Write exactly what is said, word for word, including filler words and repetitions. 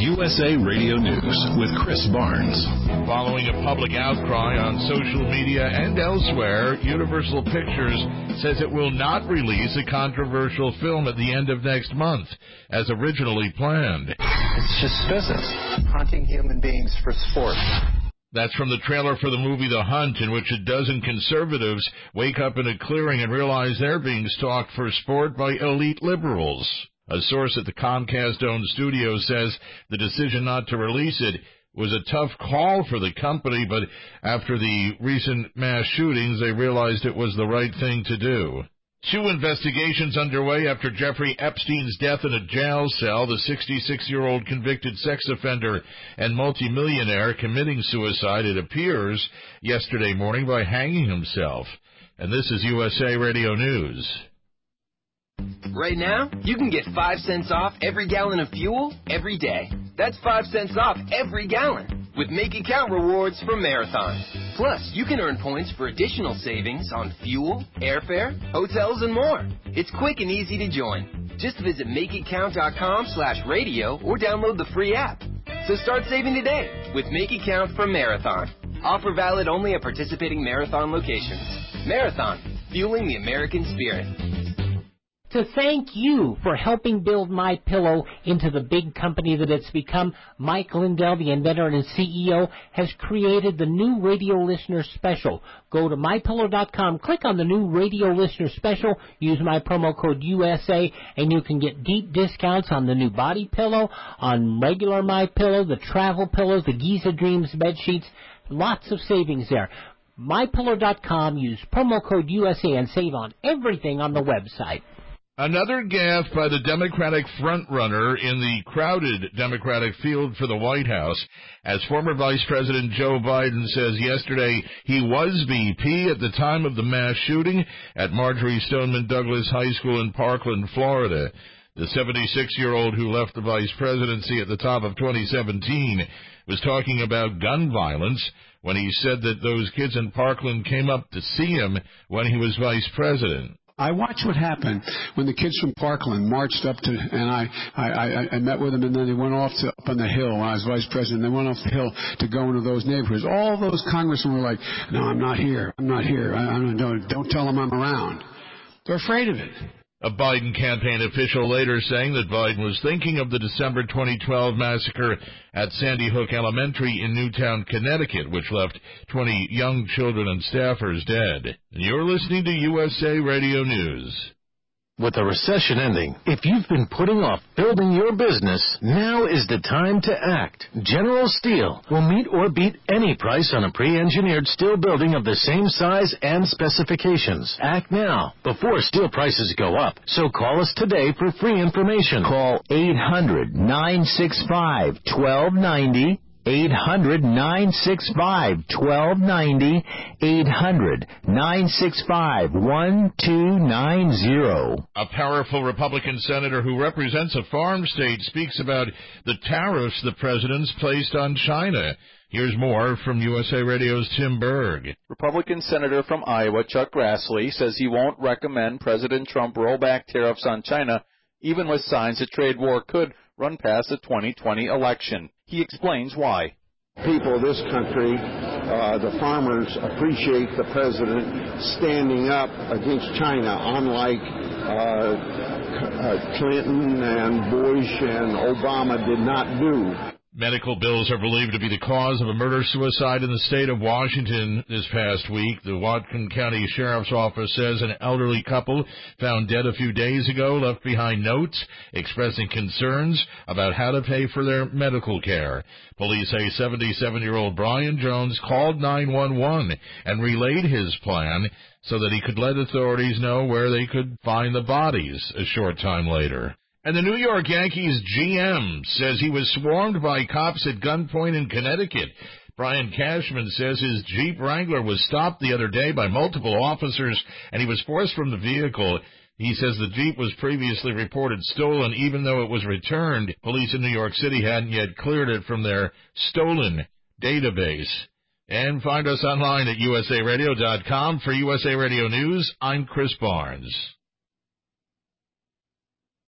U S A Radio News with Chris Barnes. Following a public outcry on social media and elsewhere, Universal Pictures says it will not release a controversial film at the end of next month, as originally planned. It's just business. Hunting human beings for sport. That's from the trailer for the movie The Hunt, in which a dozen conservatives wake up in a clearing and realize they're being stalked for sport by elite liberals. A source at the Comcast-owned studio says the decision not to release it was a tough call for the company, but after the recent mass shootings, they realized it was the right thing to do. Two investigations underway after Jeffrey Epstein's death in a jail cell. The sixty-six-year-old convicted sex offender and multimillionaire committing suicide, it appears, yesterday morning by hanging himself. And this is U S A Radio News. Right now, you can get five cents off every gallon of fuel every day. That's five cents off every gallon with Make It Count rewards from Marathon. Plus, you can earn points for additional savings on fuel, airfare, hotels, and more. It's quick and easy to join. Just visit makeitcount.com slash radio or download the free app. So start saving today with Make It Count from Marathon. Offer valid only at participating Marathon locations. Marathon, fueling the American spirit. To thank you for helping build MyPillow into the big company that it's become, Mike Lindell, the inventor and C E O, has created the new radio listener special. Go to my pillow dot com, click on the new radio listener special, use my promo code U S A, and you can get deep discounts on the new body pillow, on regular MyPillow, the travel pillows, the Giza Dreams bed sheets. Lots of savings there. my pillow dot com, use promo code U S A and save on everything on the website. Another gaffe by the Democratic frontrunner in the crowded Democratic field for the White House, as former Vice President Joe Biden says yesterday he was V P at the time of the mass shooting at Marjorie Stoneman Douglas High School in Parkland, Florida. The seventy-six-year-old who left the vice presidency at the top of twenty seventeen was talking about gun violence when he said that those kids in Parkland came up to see him when he was vice president. I watched what happened when the kids from Parkland marched up to, and I, I, I, I met with them, and then they went off to up on the hill when I was vice president. They went off the hill to go into those neighborhoods. All those congressmen were like, "No, I'm not here. I'm not here. I, I don't, don't tell them I'm around." They're afraid of it. A Biden campaign official later saying that Biden was thinking of the December twenty twelve massacre at Sandy Hook Elementary in Newtown, Connecticut, which left twenty young children and staffers dead. And you're listening to U S A Radio News. With the recession ending, if you've been putting off building your business, now is the time to act. General Steel will meet or beat any price on a pre-engineered steel building of the same size and specifications. Act now, before steel prices go up. So call us today for free information. Call eight hundred, nine six five, one two nine zero. eight hundred, nine six five, one two nine zero. eight hundred, nine six five, one two nine zero. A powerful Republican senator who represents a farm state speaks about the tariffs the president's placed on China. Here's more from U S A Radio's Tim Berg. Republican Senator from Iowa, Chuck Grassley, says he won't recommend President Trump roll back tariffs on China, even with signs a trade war could run past the twenty twenty election. He explains why. People of this country, uh, the farmers, appreciate the president standing up against China, unlike uh, uh, Clinton and Bush and Obama did not do. Medical bills are believed to be the cause of a murder-suicide in the state of Washington this past week. The Whatcom County Sheriff's Office says an elderly couple found dead a few days ago left behind notes expressing concerns about how to pay for their medical care. Police say seventy-seven-year-old Brian Jones called nine one one and relayed his plan so that he could let authorities know where they could find the bodies a short time later. And the New York Yankees G M says he was swarmed by cops at gunpoint in Connecticut. Brian Cashman says his Jeep Wrangler was stopped the other day by multiple officers, and he was forced from the vehicle. He says the Jeep was previously reported stolen. Even though it was returned, police in New York City hadn't yet cleared it from their stolen database. And find us online at U S A radio dot com. For U S A Radio News, I'm Chris Barnes.